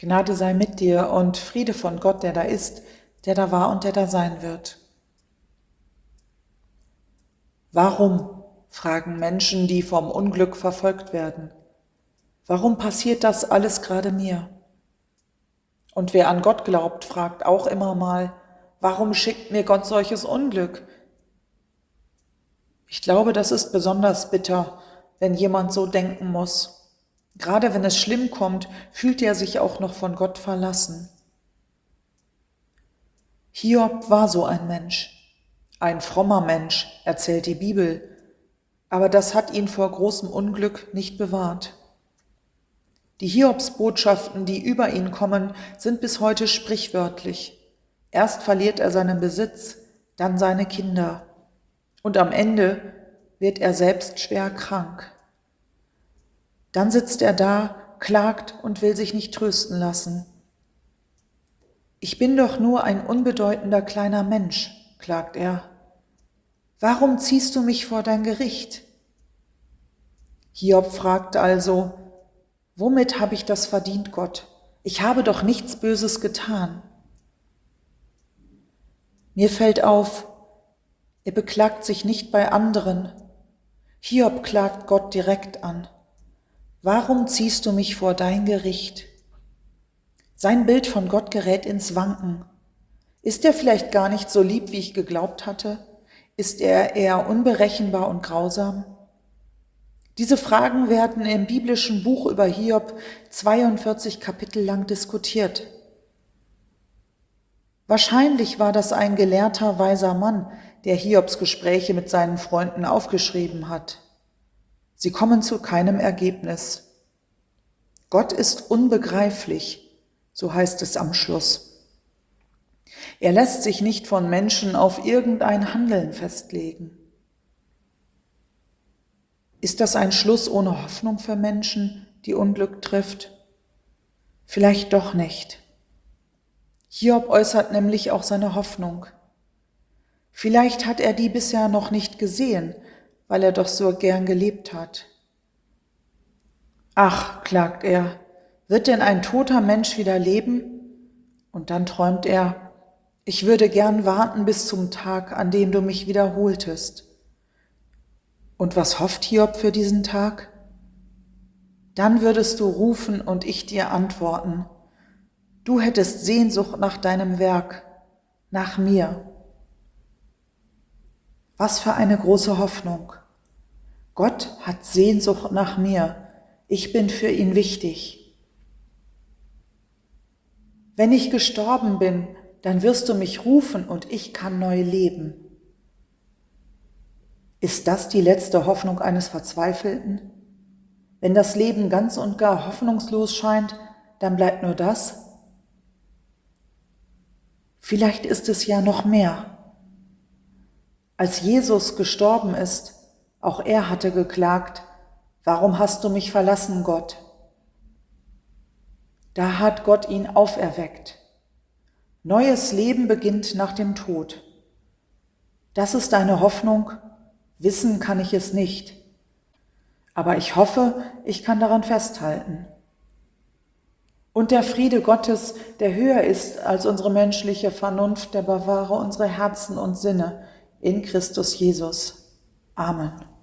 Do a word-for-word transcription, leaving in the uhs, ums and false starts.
Gnade sei mit dir und Friede von Gott, der da ist, der da war und der da sein wird. Warum, fragen Menschen, die vom Unglück verfolgt werden. Warum passiert das alles gerade mir? Und wer an Gott glaubt, fragt auch immer mal, warum schickt mir Gott solches Unglück? Ich glaube, das ist besonders bitter, wenn jemand so denken muss. Gerade wenn es schlimm kommt, fühlt er sich auch noch von Gott verlassen. Hiob war so ein Mensch, ein frommer Mensch, erzählt die Bibel, aber das hat ihn vor großem Unglück nicht bewahrt. Die Hiobsbotschaften, die über ihn kommen, sind bis heute sprichwörtlich. Erst verliert er seinen Besitz, dann seine Kinder. Und am Ende wird er selbst schwer krank. Dann sitzt er da, klagt und will sich nicht trösten lassen. Ich bin doch nur ein unbedeutender kleiner Mensch, klagt er. Warum ziehst du mich vor dein Gericht? Hiob fragt also, womit habe ich das verdient, Gott? Ich habe doch nichts Böses getan. Mir fällt auf, er beklagt sich nicht bei anderen. Hiob klagt Gott direkt an. Warum ziehst du mich vor dein Gericht? Sein Bild von Gott gerät ins Wanken. Ist er vielleicht gar nicht so lieb, wie ich geglaubt hatte? Ist er eher unberechenbar und grausam? Diese Fragen werden im biblischen Buch über Hiob zweiundvierzig Kapitel lang diskutiert. Wahrscheinlich war das ein gelehrter, weiser Mann, der Hiobs Gespräche mit seinen Freunden aufgeschrieben hat. Sie kommen zu keinem Ergebnis. Gott ist unbegreiflich, so heißt es am Schluss. Er lässt sich nicht von Menschen auf irgendein Handeln festlegen. Ist das ein Schluss ohne Hoffnung für Menschen, die Unglück trifft? Vielleicht doch nicht. Hiob äußert nämlich auch seine Hoffnung. Vielleicht hat er die bisher noch nicht gesehen, weil er doch so gern gelebt hat. Ach, klagt er, wird denn ein toter Mensch wieder leben? Und dann träumt er, ich würde gern warten bis zum Tag, an dem du mich wiederholtest. Und was hofft Hiob für diesen Tag? Dann würdest du rufen und ich dir antworten. Du hättest Sehnsucht nach deinem Werk, nach mir. Was für eine große Hoffnung. Gott hat Sehnsucht nach mir. Ich bin für ihn wichtig. Wenn ich gestorben bin, dann wirst du mich rufen und ich kann neu leben. Ist das die letzte Hoffnung eines Verzweifelten? Wenn das Leben ganz und gar hoffnungslos scheint, dann bleibt nur das? Vielleicht ist es ja noch mehr. Als Jesus gestorben ist, auch er hatte geklagt, warum hast du mich verlassen, Gott? Da hat Gott ihn auferweckt. Neues Leben beginnt nach dem Tod. Das ist eine Hoffnung, wissen kann ich es nicht. Aber ich hoffe, ich kann daran festhalten. Und der Friede Gottes, der höher ist als unsere menschliche Vernunft, der bewahre unsere Herzen und Sinne in Christus Jesus. Amen.